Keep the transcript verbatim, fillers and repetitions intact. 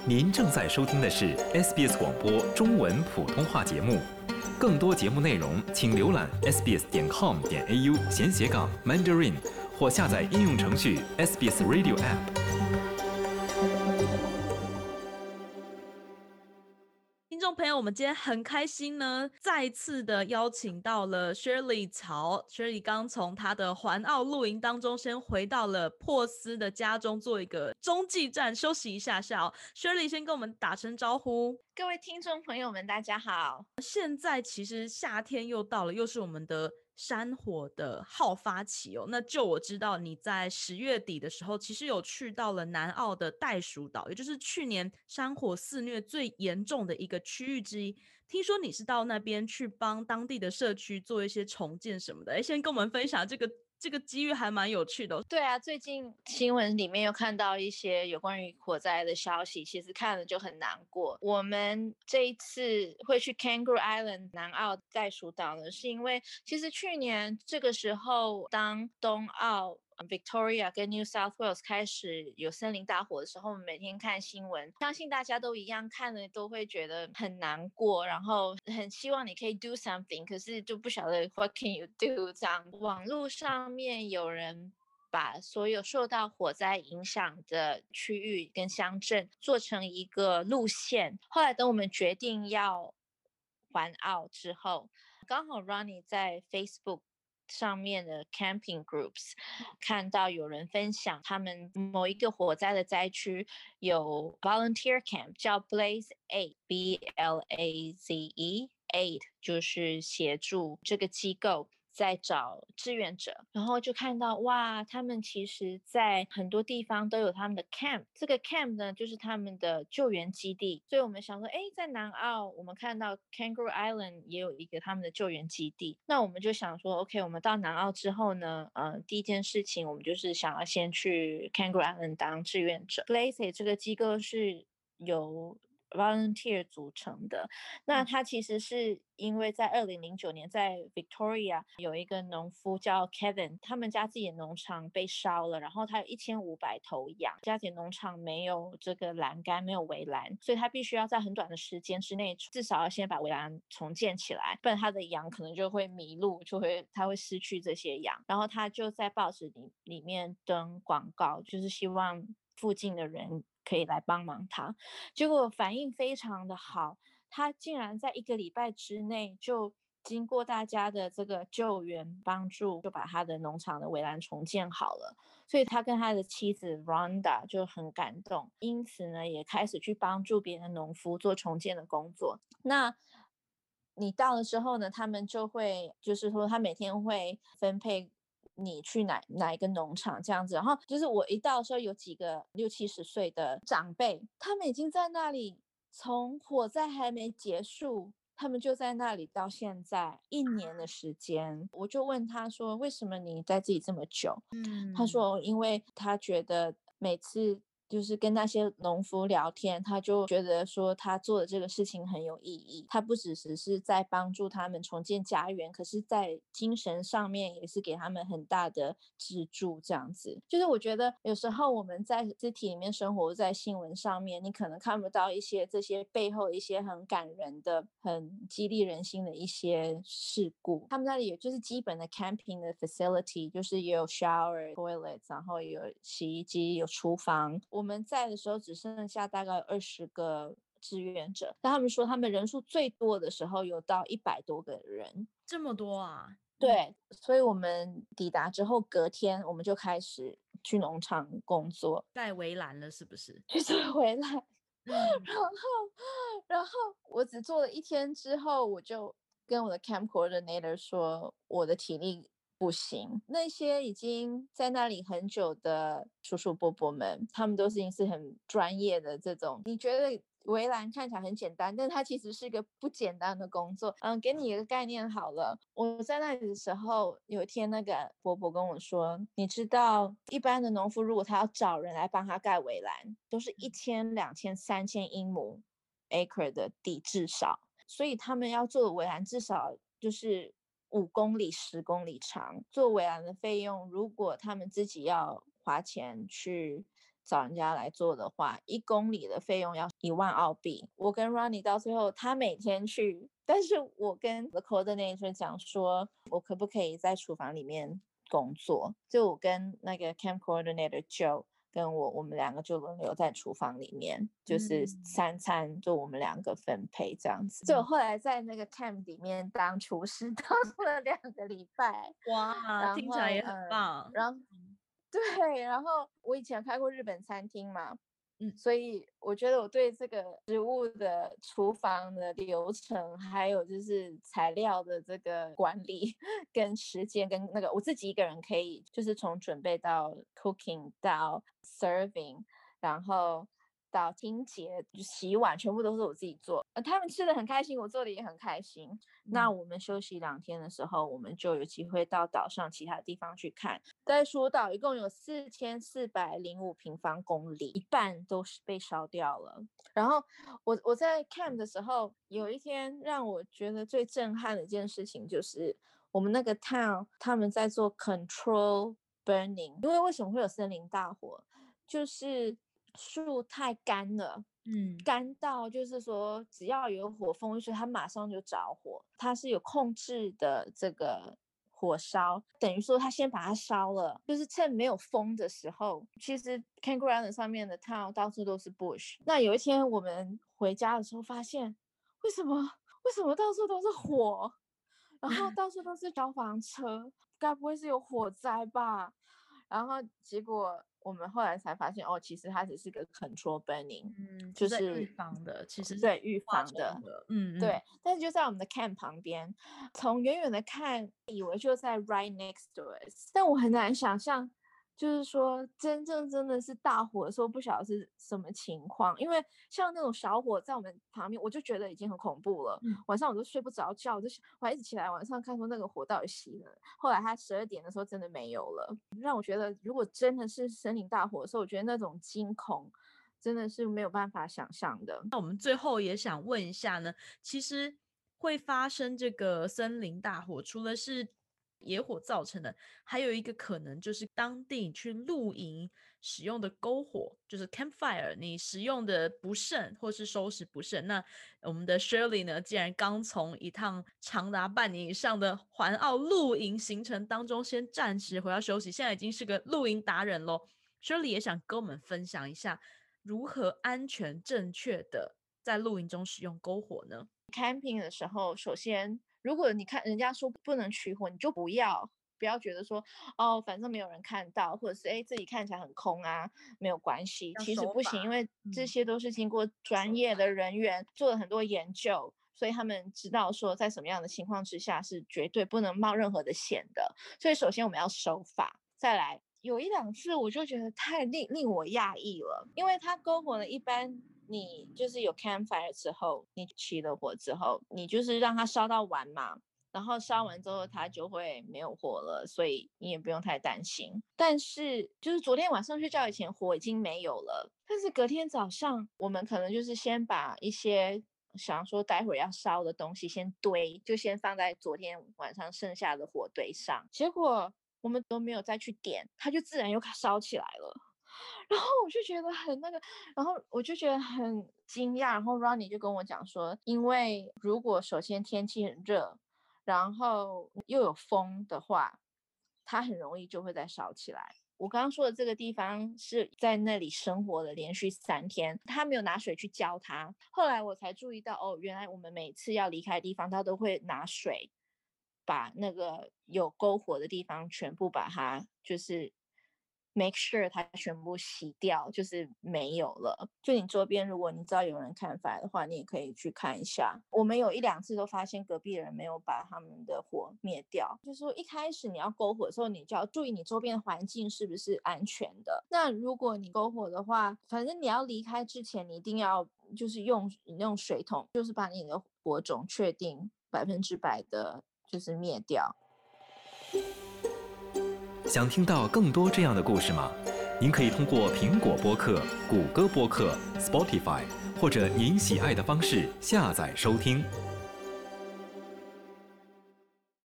您正在收听的是 S B S 广播中文普通话节目，更多节目内容请浏览 s b s 点 com 点 a u 闲斜杠 Mandarin 或下载应用程序 S B S Radio App。 听众朋友，我们今天很开心呢，再次的邀请到了 Shirley 曹。Shirley 刚从她的环澳露营当中先回到了珀斯的家中，做一个中继站休息一下下哦。Shirley 先跟我们打声招呼。 各位听众朋友们大家好。 现在其实夏天又到了，又是我们的山火的好发期哦。那就我知道你在十月底的时候其实有去到了南澳的袋鼠岛，也就是去年山火肆虐最严重的一个区域之一。听说你是到那边去帮当地的社区做一些重建什么的，先跟我们分享这个这个机遇还蛮有趣的哦。 对啊，最近新闻里面有看到一些有关于火灾的消息，其实看了就很难过。我们这一次会去 Kangaroo Island 南澳袋鼠岛呢，是因为其实去年这个时候当东澳Victoria 跟 New South Wales 开始有森林大火的时候，我们每天看新闻，相信大家都一样，看了都会觉得很难过，然后很希望你可以 do something， 可是就不晓得 what can you do。 这样网络上面有人把所有受到火灾影响的区域跟乡镇做成一个路线，后来等我们决定要环澳之后，刚好 Ronnie 在 Facebook上面的 camping groups 看到有人分享他们某一个火灾的灾区有 volunteer camp 叫 Blaze Aid B L A Z E Aid 就是协助这个机构在找志愿者，然后就看到哇，他们其实在很多地方都有他们的 camp， 这个 camp 呢就是他们的救援基地。所以我们想说，哎，在南澳我们看到 Kangaroo Island 也有一个他们的救援基地，那我们就想说 OK， 我们到南澳之后呢，呃，第一件事情我们就是想要先去 Kangaroo Island 当志愿者。Blaze 这个机构是由volunteer 组成的，那他其实是因为在二零零九年在 Victoria 有一个农夫叫 Kevin， 他们家自己的农场被烧了，然后他有一千五百头羊，家里农场没有这个栏杆，没有围栏，所以他必须要在很短的时间之内至少要先把围栏重建起来，不然他的羊可能就会迷路，就会他会失去这些羊。然后他就在报纸 里, 里面登广告，就是希望附近的人可以来帮忙他，结果反应非常的好，他竟然在一个礼拜之内就经过大家的这个救援帮助，就把他的农场的围栏重建好了。所以他跟他的妻子 Rhonda 就很感动，因此呢也开始去帮助别的农夫做重建的工作。那你到了之后呢，他们就会就是说他每天会分配你去哪哪一个农场这样子，然后就是我一到的时候有几个六七十岁的长辈，他们已经在那里从火灾还没结束，他们就在那里到现在一年的时间。我就问他说为什么你在这里这么久，嗯，他说因为他觉得每次就是跟那些农夫聊天，他就觉得说他做的这个事情很有意义，他不只是在帮助他们重建家园，可是在精神上面也是给他们很大的支柱这样子。就是我觉得有时候我们在肢体里面生活，在新闻上面你可能看不到一些这些背后一些很感人的很激励人心的一些事故。他们那里有就是基本的 camping 的 facility， 就是也有 shower toilet， 然后有洗衣机，有厨房。我们在的时候只剩下大概二十个志愿者，但他们说他们人数最多的时候有到一百多个人。 这么多啊？ 对，所以我们抵达之后隔天我们就开始去农场工作， 盖围栏了是不是？ 就是回来、嗯、然后然后我只做了一天之后，我就跟我的 camp coordinator 说我的体力不行。那些已经在那里很久的叔叔伯伯们，他们都是是很专业的这种，你觉得围栏看起来很简单，但它其实是一个不简单的工作。嗯，给你一个概念好了，我在那里的时候，有一天那个伯伯跟我说，你知道一般的农夫如果他要找人来帮他盖围栏，都是一千、两千、三千英亩 acre 的地至少，所以他们要做的围栏至少就是五公里、十公里长。做围栏的费用，如果他们自己要花钱去找人家来做的话，一公里的费用要一万澳币。我跟 Ronnie 到最后，他每天去，但是我跟 the coordinator 讲说，我可不可以在厨房里面工作？就我跟那个 camp coordinator Joe。跟我我们两个就轮流在厨房里面，就是三餐就我们两个分配这样子。所以我后来在那个 camp 里面当厨师当了两个礼拜。 哇，听起来也很棒。 嗯、然后对，然后我以前开过日本餐厅嘛，嗯，所以我觉得我对这个食物的厨房的流程，还有就是材料的这个管理跟时间跟那个我自己一个人可以就是从准备到 cooking 到 serving， 然后到清洁洗碗全部都是我自己做，呃，他们吃的很开心，我做的也很开心。嗯、那我们休息两天的时候，我们就有机会到岛上其他地方去看。在鼠岛一共有四千四百零五平方公里，一半都是被烧掉了。然后我我在 camp 的时候，有一天让我觉得最震撼的一件事情就是我们那个 town 他们在做 control burning， 因为为什么会有森林大火，就是树太干了，嗯，干到就是说只要有火风一吹，它马上就着火。它是有控制的这个火烧，等于说它先把它烧了，就是趁没有风的时候。其实 Kangaroo Island 上面的 town 到处都是 bush。那有一天我们回家的时候发现，为什么为什么到处都是火，然后到处都是消防车，该不会是有火灾吧？然后结果我们后来才发现，哦，其实它只是个 control burning， 嗯， 就是预防的，其实是对预防的， 嗯， 对。但是就在我们的 camp 旁边，从远远的看，以为就在 right next to us， 但我很难想象，就是说真正真的是大火的时候，不晓得是什么情况。因为像那种小火在我们旁边，我就觉得已经很恐怖了。嗯、晚上我都睡不着觉，我就我还一直起来晚上看说那个火到底熄了。后来它十二点的时候真的没有了，让我觉得如果真的是森林大火的时候，我觉得那种惊恐真的是没有办法想象的。 那我们最后也想问一下呢，其实会发生这个森林大火，除了是野火造成的，还有一个可能就是当地去露营使用的篝火，就是 campfire， 你使用的不慎或是收拾不慎。那我们的 Shirley 呢，既然刚从一趟长达半年以上的环澳露营行程当中先暂时回到休息，现在已经是个露营达人咯。 Shirley 也想跟我们分享一下如何安全正确的在露营中使用篝火呢？ Camping 的时候，首先如果你看人家说不能取火，你就不要不要觉得说哦反正没有人看到，或者是哎自己看起来很空啊，没有关系。其实不行，因为这些都是经过专业的人员做了很多研究，所以他们知道说在什么样的情况之下是绝对不能冒任何的险的。所以首先我们要守法。再来有一两次我就觉得太令令我讶异了，因为它篝火呢，一般你就是有 campfire 之后，你起了火之后，你就是让它烧到完嘛，然后烧完之后它就会没有火了，所以你也不用太担心。但是就是昨天晚上睡觉以前火已经没有了，但是隔天早上我们可能就是先把一些想说待会要烧的东西先堆，就先放在昨天晚上剩下的火堆上，结果我们都没有再去点，它就自然又烧起来了。然后我就觉得很那个，然后我就觉得很惊讶。然后 Ronnie 就跟我讲说，因为如果首先天气很热，然后又有风的话，它很容易就会再烧起来。我刚刚说的这个地方是在那里生活了连续三天，他没有拿水去浇它。后来我才注意到，哦，原来我们每次要离开的地方，他都会拿水把那个有篝火的地方全部把它就是 make sure 它全部洗掉，就是没有了。就你周边如果你知道有人看法的话，你也可以去看一下。我们有一两次都发现隔壁人没有把他们的火灭掉，就是说一开始你要篝火的时候，你就要注意你周边的环境是不是安全的。那如果你篝火的话，反正你要离开之前，你一定要就是用用水桶，就是把你的火种确定百分之百的就是灭掉。 想听到更多这样的故事吗？您可以通过苹果播客、谷歌播客、Spotify 或者您喜爱的方式下载收听。